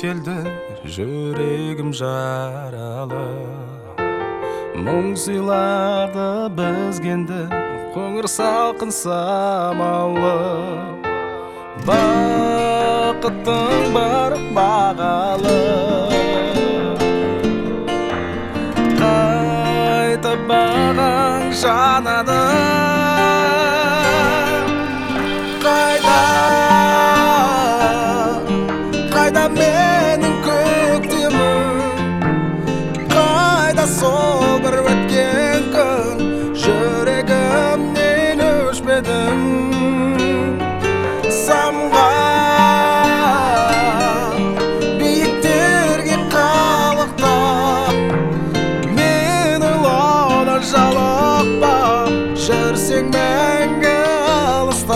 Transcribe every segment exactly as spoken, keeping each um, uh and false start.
келді, жүрегім жаралы. Мұң сыйлады бізгенді, қоңыр салқын самалы. Бақыттың бар бағалы, қайта бағаң жанады. Қайда, қайда менің көктемім, қайда сол бір өткен күн, жүрегімнен өшпедім. Самған биіктерге қалықтап, мен ойлауда жалықпа, жүрсең мәңгі алыста.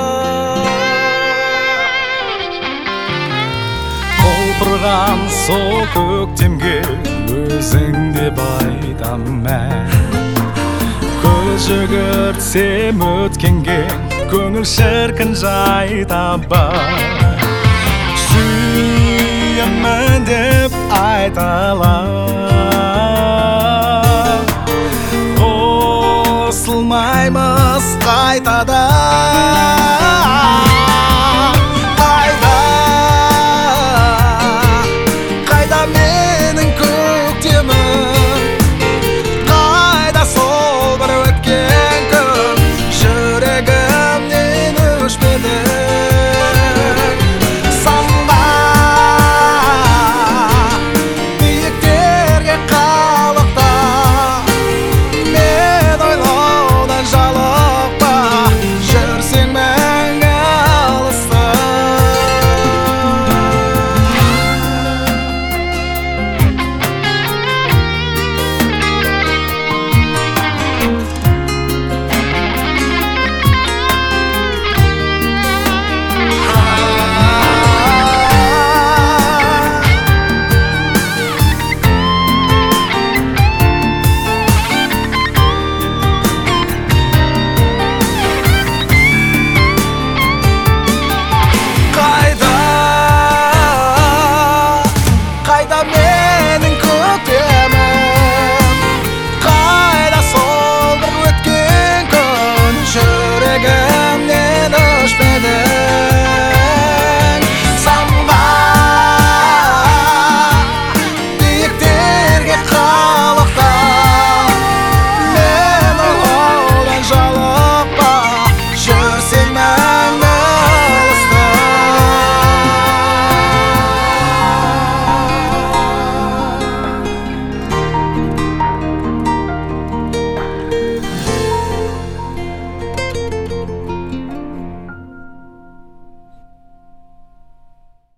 Құлпырған сол көктемге өзіңде байдам мән. Көз жүгіртсем өткенге, көңіл шіркін жай табар. Сүйемін деп айта алам, қосылмаймыз қайтадан.